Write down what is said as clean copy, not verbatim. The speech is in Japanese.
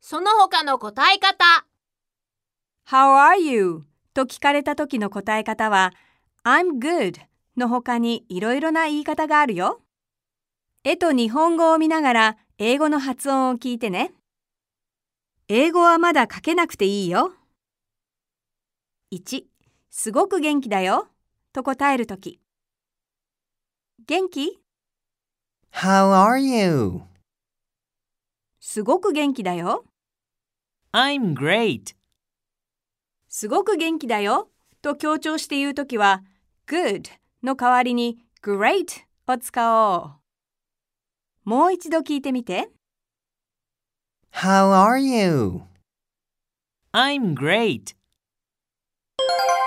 その他の答え方。 How are you? と聞かれた時の答え方は I'm good の他にいろいろな言い方があるよ。絵と日本語を見ながら英語の発音を聞いてね。英語はまだ書けなくていいよ。1、すごく元気だよと答えるとき。元気？ How are you? すごく元気だよ。 I'm great. すごく元気だよと強調して言うときは good の代わりに great を使おう。もう一度聞いてみて。 How are you? I'm great.